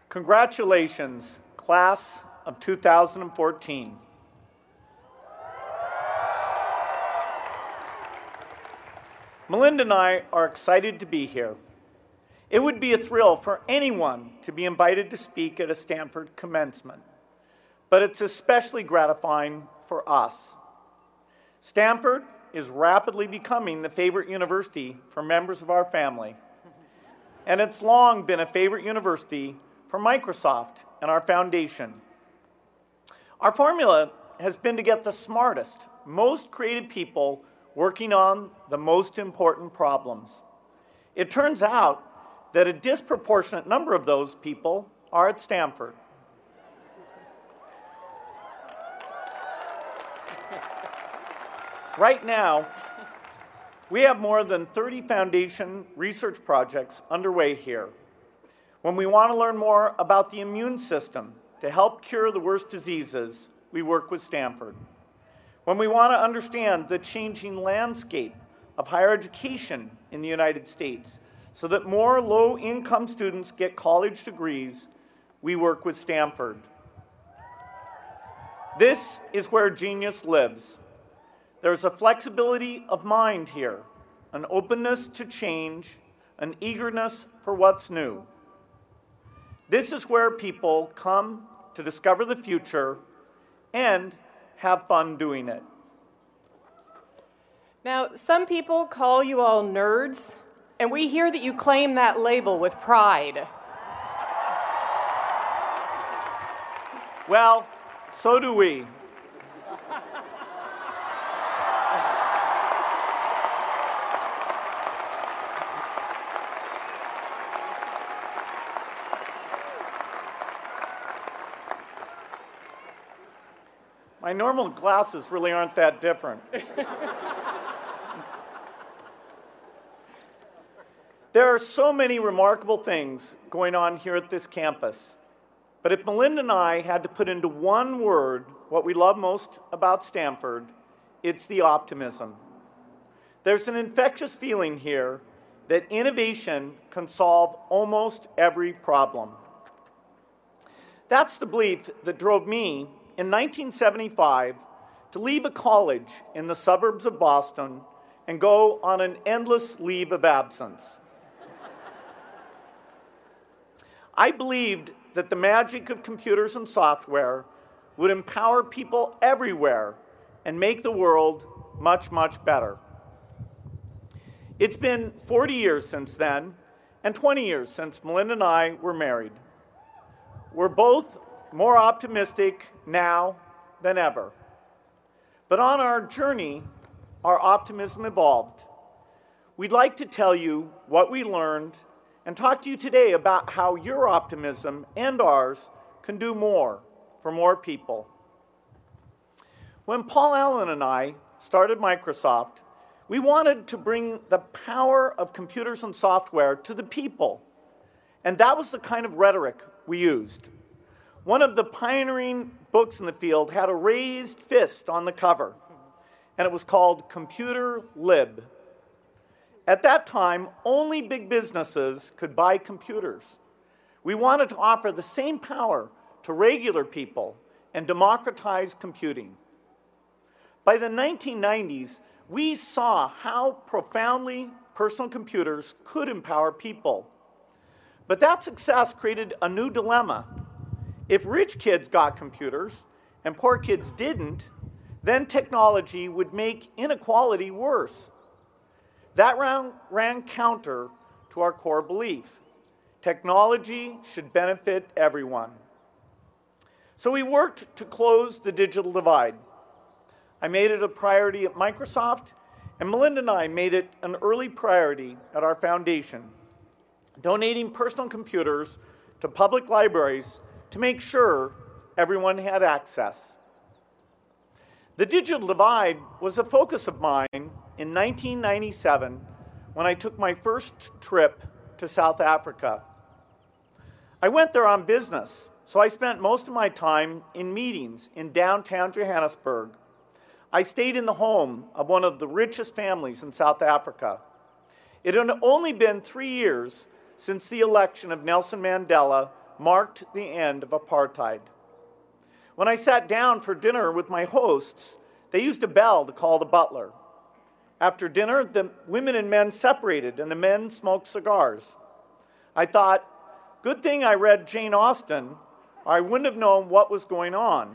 Congratulations, class of 2014. Melinda and I are excited to be here. It would be a thrill for anyone to be invited to speak at a Stanford commencement, but it's especially gratifying for us. Stanford is rapidly becoming the favorite university for members of our family, and it's long been a favorite university for Microsoft and our foundation. Our formula has been to get the smartest, most creative people working on the most important problems. It turns out that a disproportionate number of those people are at Stanford. Right now, we have more than 30 foundation research projects underway here. When we want to learn more about the immune system to help cure the worst diseases, we work with Stanford. When we want to understand the changing landscape of higher education in the United States so that more low-income students get college degrees, we work with Stanford. This is where genius lives. There's a flexibility of mind here, an openness to change, an eagerness for what's new. This is where people come to discover the future and have fun doing it. Now, some people call you all nerds, and we hear that you claim that label with pride. Well, so do we. My normal glasses really aren't that different. There are so many remarkable things going on here at this campus. But if Melinda and I had to put into one word what we love most about Stanford, it's the optimism. There's an infectious feeling here that innovation can solve almost every problem. That's the belief that drove me in 1975 to leave a college in the suburbs of Boston and go on an endless leave of absence. I believed that the magic of computers and software would empower people everywhere and make the world much, much better. It's been 40 years since then, and 20 years since Melinda and I were married. We're both more optimistic now than ever. But on our journey, our optimism evolved. We'd like to tell you what we learned and talk to you today about how your optimism and ours can do more for more people. When Paul Allen and I started Microsoft, we wanted to bring the power of computers and software to the people. And that was the kind of rhetoric we used. One of the pioneering books in the field had a raised fist on the cover, and it was called Computer Lib. At that time, only big businesses could buy computers. We wanted to offer the same power to regular people and democratize computing. By the 1990s, we saw how profoundly personal computers could empower people. But that success created a new dilemma. If rich kids got computers and poor kids didn't, then technology would make inequality worse. That ran counter to our core belief. Technology should benefit everyone. So we worked to close the digital divide. I made it a priority at Microsoft, and Melinda and I made it an early priority at our foundation, donating personal computers to public libraries to make sure everyone had access. The digital divide was a focus of mine in 1997 when I took my first trip to South Africa. I went there on business, so I spent most of my time in meetings in downtown Johannesburg. I stayed in the home of one of the richest families in South Africa. It had only been 3 years since the election of Nelson Mandela marked the end of apartheid. When I sat down for dinner with my hosts, they used a bell to call the butler. After dinner, the women and men separated, and the men smoked cigars. I thought, good thing I read Jane Austen, or I wouldn't have known what was going on.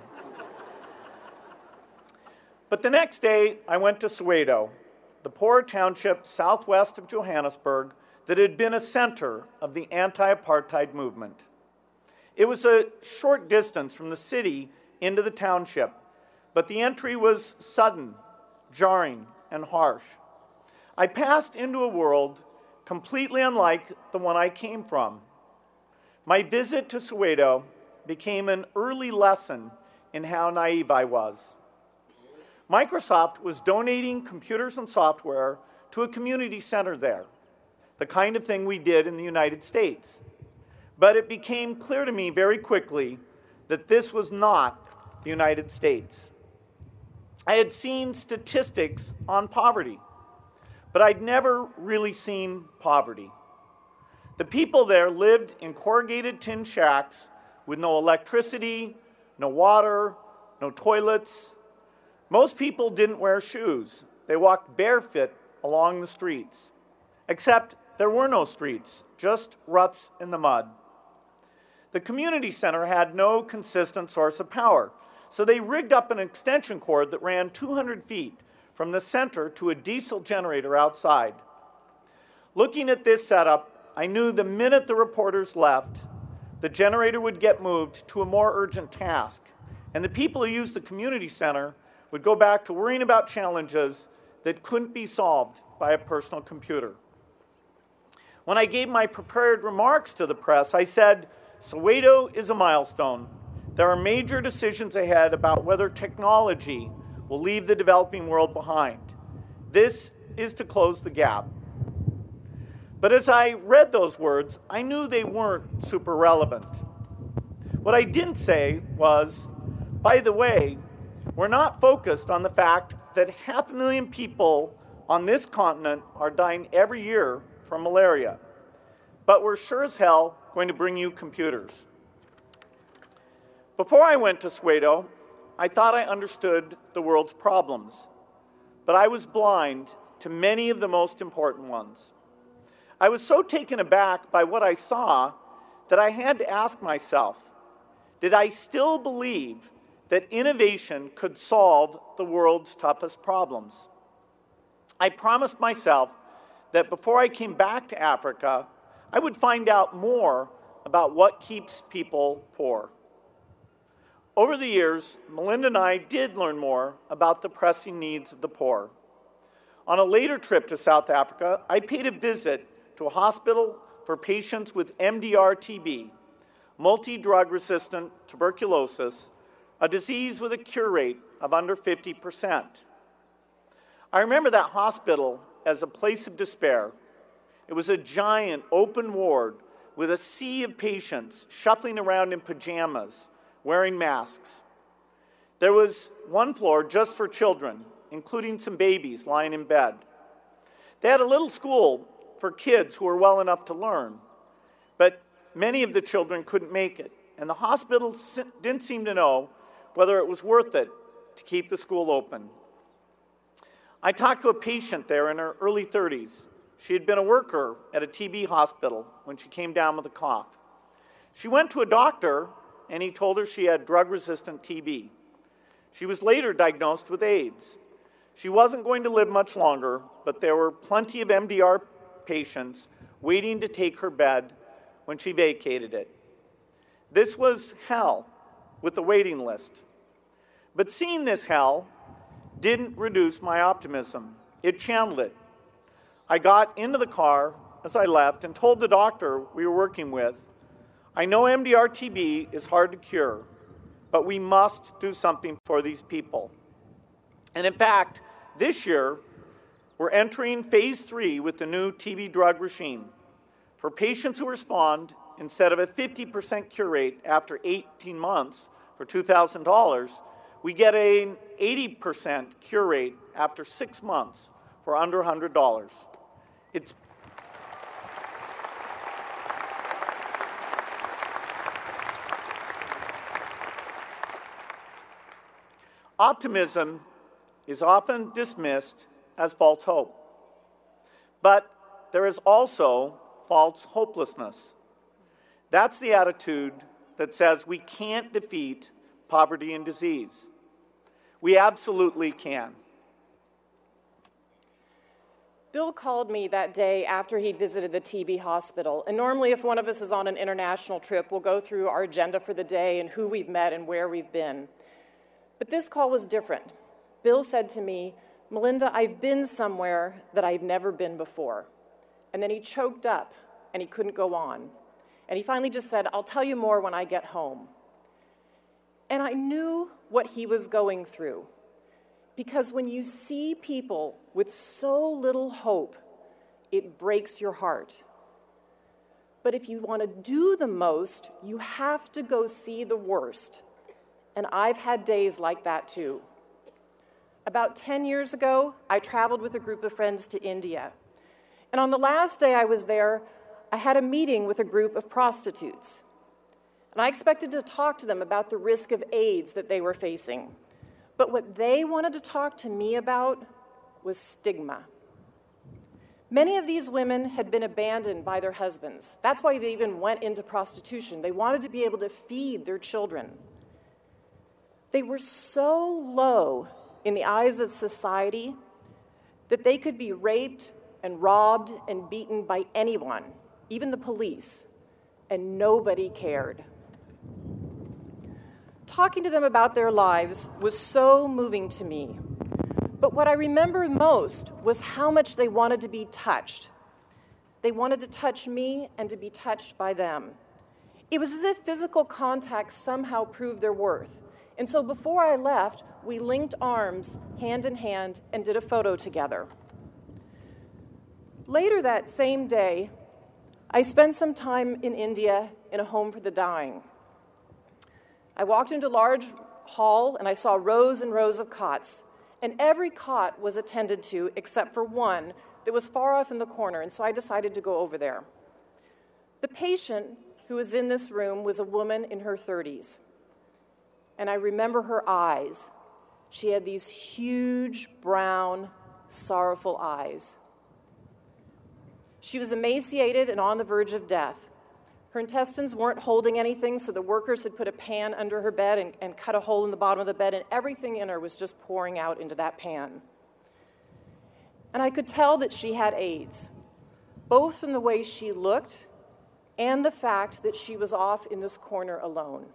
But the next day, I went to Soweto, the poor township southwest of Johannesburg that had been a center of the anti-apartheid movement. It was a short distance from the city into the township, but the entry was sudden, jarring, and harsh. I passed into a world completely unlike the one I came from. My visit to Soweto became an early lesson in how naive I was. Microsoft was donating computers and software to a community center there, the kind of thing we did in the United States. But it became clear to me very quickly that this was not the United States. I had seen statistics on poverty, but I'd never really seen poverty. The people there lived in corrugated tin shacks with no electricity, no water, no toilets. Most people didn't wear shoes. They walked barefoot along the streets. Except there were no streets, just ruts in the mud. The community center had no consistent source of power, so they rigged up an extension cord that ran 200 feet from the center to a diesel generator outside. Looking at this setup, I knew the minute the reporters left, the generator would get moved to a more urgent task, and the people who used the community center would go back to worrying about challenges that couldn't be solved by a personal computer. When I gave my prepared remarks to the press, I said, Soweto is a milestone. There are major decisions ahead about whether technology will leave the developing world behind. This is to close the gap. But as I read those words, I knew they weren't super relevant. What I didn't say was, by the way, we're not focused on the fact that 500,000 people on this continent are dying every year from malaria. But we're sure as hell going to bring you computers. Before I went to Soweto, I thought I understood the world's problems, but I was blind to many of the most important ones. I was so taken aback by what I saw that I had to ask myself, did I still believe that innovation could solve the world's toughest problems? I promised myself that before I came back to Africa, I would find out more about what keeps people poor. Over the years, Melinda and I did learn more about the pressing needs of the poor. On a later trip to South Africa, I paid a visit to a hospital for patients with MDR-TB, multi-drug-resistant tuberculosis, a disease with a cure rate of under 50%. I remember that hospital as a place of despair. It was a giant open ward with a sea of patients shuffling around in pajamas, wearing masks. There was one floor just for children, including some babies lying in bed. They had a little school for kids who were well enough to learn, but many of the children couldn't make it, and the hospital didn't seem to know whether it was worth it to keep the school open. I talked to a patient there in her early 30s. She had been a worker at a TB hospital when she came down with a cough. She went to a doctor, and he told her she had drug-resistant TB. She was later diagnosed with AIDS. She wasn't going to live much longer, but there were plenty of MDR patients waiting to take her bed when she vacated it. This was hell with the waiting list. But seeing this hell didn't reduce my optimism. It channeled it. I got into the car as I left and told the doctor we were working with, I know MDR-TB is hard to cure, but we must do something for these people. And in fact, this year, we're entering phase 3 with the new TB drug regime. For patients who respond, instead of a 50% cure rate after 18 months for $2,000, we get an 80% cure rate after 6 months for under $100. Optimism is often dismissed as false hope. But there is also false hopelessness. That's the attitude that says we can't defeat poverty and disease. We absolutely can. Bill called me that day after he visited the TB hospital. And normally, if one of us is on an international trip, we'll go through our agenda for the day and who we've met and where we've been. But this call was different. Bill said to me, "Melinda, I've been somewhere that I've never been before." And then he choked up and he couldn't go on. And he finally just said, "I'll tell you more when I get home." And I knew what he was going through. Because when you see people with so little hope, it breaks your heart. But if you want to do the most, you have to go see the worst. And I've had days like that too. About 10 years ago, I traveled with a group of friends to India. And on the last day I was there, I had a meeting with a group of prostitutes. And I expected to talk to them about the risk of AIDS that they were facing. But what they wanted to talk to me about was stigma. Many of these women had been abandoned by their husbands. That's why they even went into prostitution. They wanted to be able to feed their children. They were so low in the eyes of society that they could be raped and robbed and beaten by anyone, even the police, and nobody cared. Talking to them about their lives was so moving to me. But what I remember most was how much they wanted to be touched. They wanted to touch me and to be touched by them. It was as if physical contact somehow proved their worth. And so before I left, we linked arms, hand in hand, and did a photo together. Later that same day, I spent some time in India in a home for the dying. I walked into a large hall and I saw rows and rows of cots, and every cot was attended to except for one that was far off in the corner, and so I decided to go over there. The patient who was in this room was a woman in her 30s, and I remember her eyes. She had these huge, brown, sorrowful eyes. She was emaciated and on the verge of death. Her intestines weren't holding anything, so the workers had put a pan under her bed and cut a hole in the bottom of the bed, and everything in her was just pouring out into that pan. And I could tell that she had AIDS, both from the way she looked and the fact that she was off in this corner alone.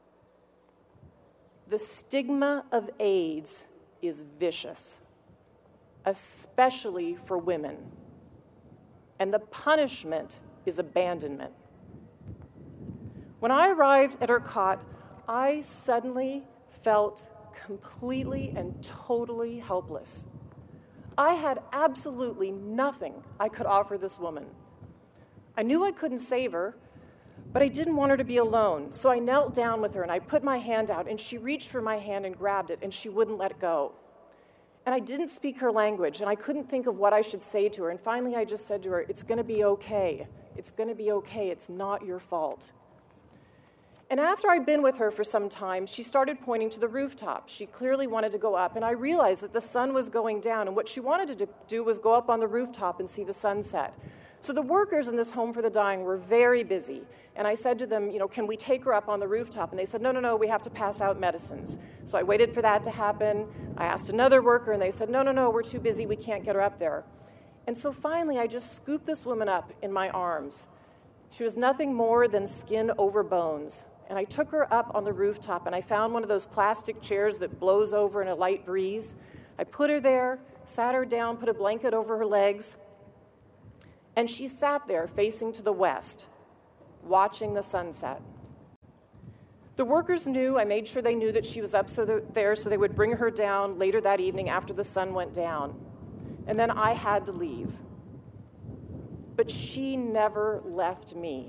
The stigma of AIDS is vicious, especially for women, and the punishment is abandonment. When I arrived at her cot, I suddenly felt completely and totally helpless. I had absolutely nothing I could offer this woman. I knew I couldn't save her, but I didn't want her to be alone. So I knelt down with her and I put my hand out, and she reached for my hand and grabbed it, and she wouldn't let go. And I didn't speak her language, and I couldn't think of what I should say to her. And finally I just said to her, "It's going to be okay. It's going to be okay. It's not your fault." And after I'd been with her for some time, she started pointing to the rooftop. She clearly wanted to go up, and I realized that the sun was going down, and what she wanted to do was go up on the rooftop and see the sunset. So the workers in this home for the dying were very busy, and I said to them, "Can we take her up on the rooftop?" And they said, no, we have to pass out medicines. So I waited for that to happen. I asked another worker, and they said, no, we're too busy, we can't get her up there. And so finally, I just scooped this woman up in my arms. She was nothing more than skin over bones. And I took her up on the rooftop, and I found one of those plastic chairs that blows over in a light breeze. I put her there, sat her down, put a blanket over her legs, and she sat there facing to the west, watching the sunset. The workers knew, I made sure they knew that she was up there so they would bring her down later that evening after the sun went down. And then I had to leave. But she never left me.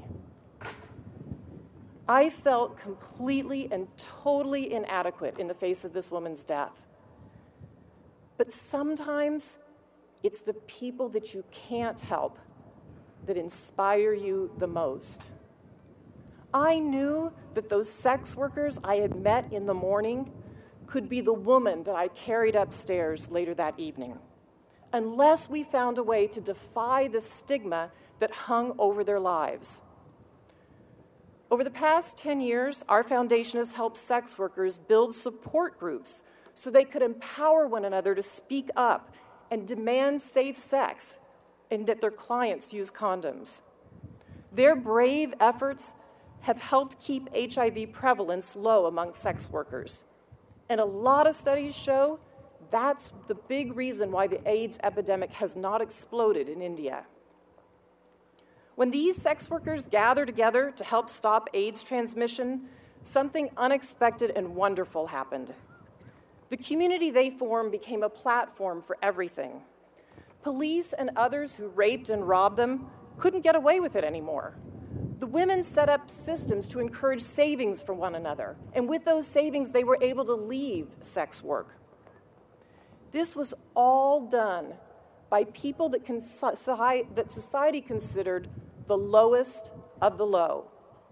I felt completely and totally inadequate in the face of this woman's death. But sometimes it's the people that you can't help that inspire you the most. I knew that those sex workers I had met in the morning could be the woman that I carried upstairs later that evening, unless we found a way to defy the stigma that hung over their lives. Over the past 10 years, our foundation has helped sex workers build support groups so they could empower one another to speak up and demand safe sex and that their clients use condoms. Their brave efforts have helped keep HIV prevalence low among sex workers. And a lot of studies show that's the big reason why the AIDS epidemic has not exploded in India. When these sex workers gather together to help stop AIDS transmission, something unexpected and wonderful happened. The community they formed became a platform for everything. Police and others who raped and robbed them couldn't get away with it anymore. The women set up systems to encourage savings for one another, and with those savings, they were able to leave sex work. This was all done by people that society considered the lowest of the low.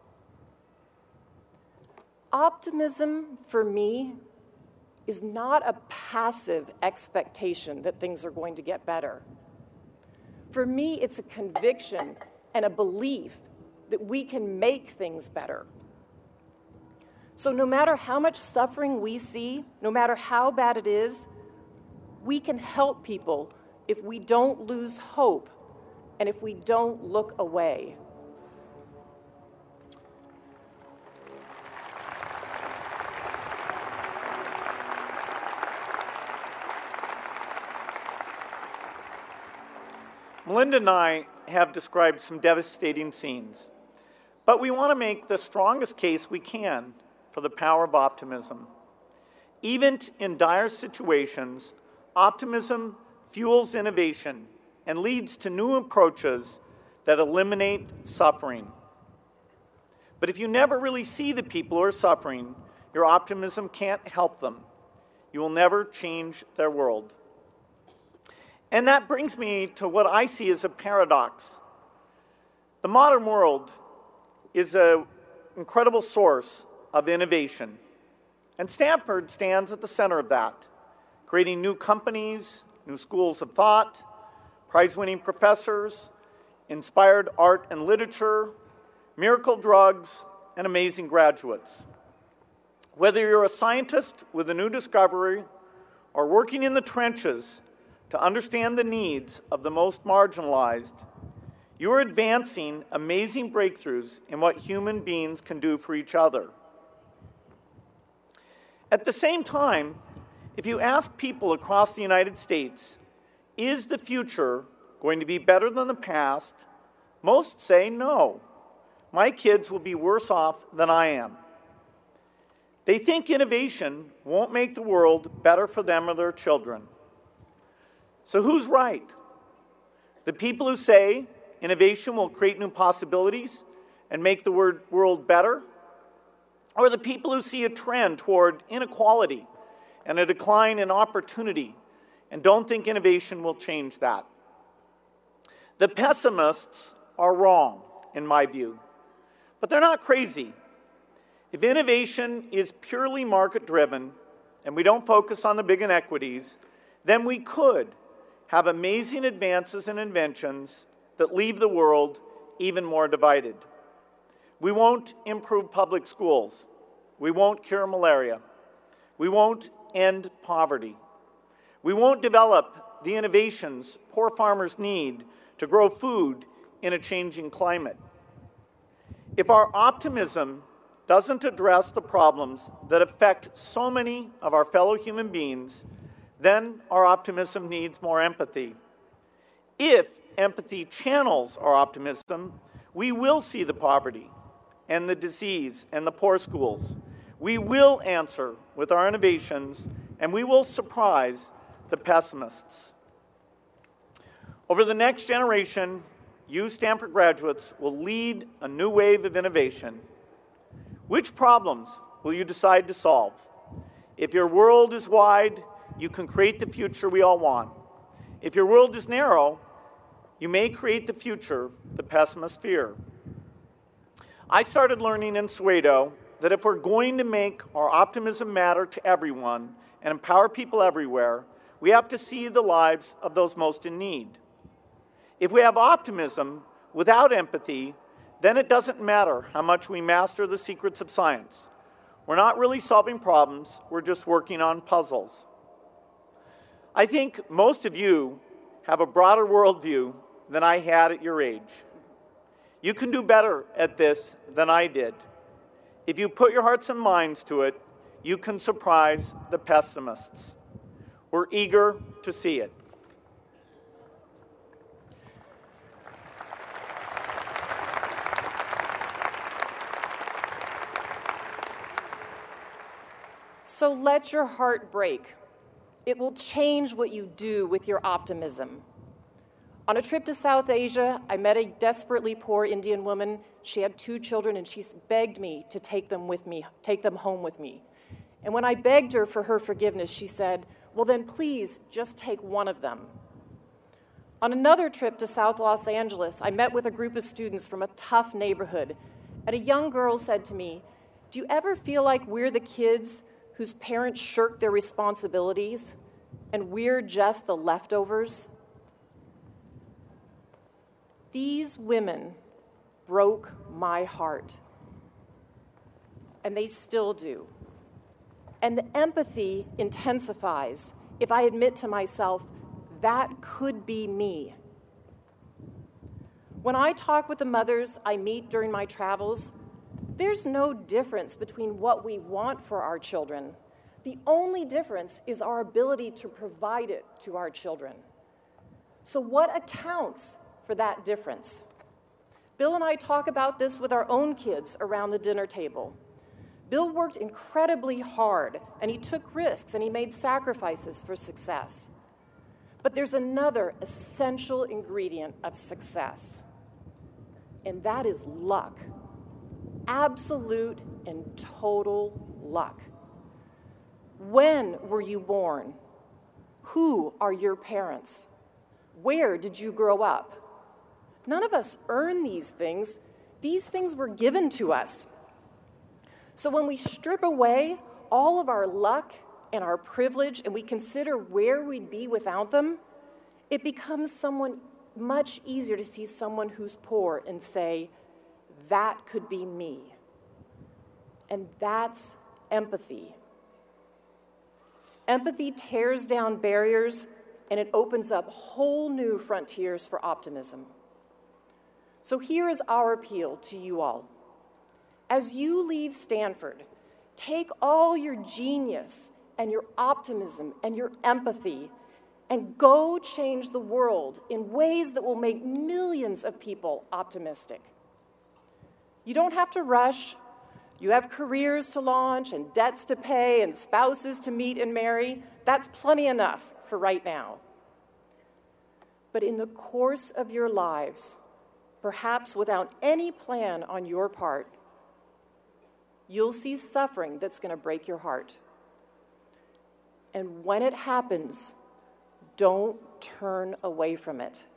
Optimism, for me, is not a passive expectation that things are going to get better. For me, it's a conviction and a belief that we can make things better. So no matter how much suffering we see, no matter how bad it is, we can help people if we don't lose hope and if we don't look away. Melinda and I have described some devastating scenes, but we want to make the strongest case we can for the power of optimism. Even in dire situations, optimism fuels innovation and leads to new approaches that eliminate suffering. But if you never really see the people who are suffering, your optimism can't help them. You will never change their world. And that brings me to what I see as a paradox. The modern world is an incredible source of innovation, and Stanford stands at the center of that, creating new companies, new schools of thought, prize-winning professors, inspired art and literature, miracle drugs, and amazing graduates. Whether you're a scientist with a new discovery or working in the trenches to understand the needs of the most marginalized, you are advancing amazing breakthroughs in what human beings can do for each other. At the same time, if you ask people across the United States, is the future going to be better than the past? Most say no. My kids will be worse off than I am. They think innovation won't make the world better for them or their children. So who's right? The people who say innovation will create new possibilities and make the world better? Or the people who see a trend toward inequality and a decline in opportunity and don't think innovation will change that? The pessimists are wrong, in my view, but they're not crazy. If innovation is purely market-driven and we don't focus on the big inequities, then we could have amazing advances and inventions that leave the world even more divided. We won't improve public schools. We won't cure malaria. We won't end poverty. We won't develop the innovations poor farmers need to grow food in a changing climate. If our optimism doesn't address the problems that affect so many of our fellow human beings, then our optimism needs more empathy. If empathy channels our optimism, we will see the poverty and the disease and the poor schools. We will answer with our innovations, and we will surprise the pessimists. Over the next generation, you Stanford graduates will lead a new wave of innovation. Which problems will you decide to solve? If your world is wide, you can create the future we all want. If your world is narrow, you may create the future the pessimists fear. I started learning in Soweto that if we're going to make our optimism matter to everyone and empower people everywhere, we have to see the lives of those most in need. If we have optimism without empathy, then it doesn't matter how much we master the secrets of science. We're not really solving problems, we're just working on puzzles. I think most of you have a broader worldview than I had at your age. You can do better at this than I did. If you put your hearts and minds to it, you can surprise the pessimists. We're eager to see it. So let your heart break. It will change what you do with your optimism. On a trip to South Asia, I met a desperately poor Indian woman. She had 2 children, and she begged me to take them home with me. And when I begged her for her forgiveness, she said, "Well, then please just take one of them." On another trip to South Los Angeles, I met with a group of students from a tough neighborhood, and a young girl said to me, "Do you ever feel like we're the kids whose parents shirk their responsibilities, and we're just the leftovers?" These women broke my heart, and they still do. And the empathy intensifies if I admit to myself, that could be me. When I talk with the mothers I meet during my travels, there's no difference between what we want for our children. The only difference is our ability to provide it to our children. So what accounts for that difference? Bill and I talk about this with our own kids around the dinner table. Bill worked incredibly hard, and he took risks, and he made sacrifices for success. But there's another essential ingredient of success, and that is luck. Absolute and total luck. When were you born? Who are your parents? Where did you grow up? None of us earn these things. These things were given to us. So when we strip away all of our luck and our privilege and we consider where we'd be without them, it becomes much easier to see someone who's poor and say, that could be me. And that's empathy. Empathy tears down barriers and it opens up whole new frontiers for optimism. So here is our appeal to you all. As you leave Stanford, take all your genius and your optimism and your empathy and go change the world in ways that will make millions of people optimistic. You don't have to rush. You have careers to launch and debts to pay and spouses to meet and marry. That's plenty enough for right now. But in the course of your lives, perhaps without any plan on your part, you'll see suffering that's going to break your heart. And when it happens, don't turn away from it.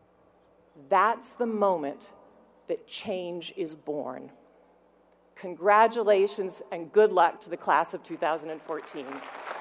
That's the moment that change is born. Congratulations and good luck to the class of 2014.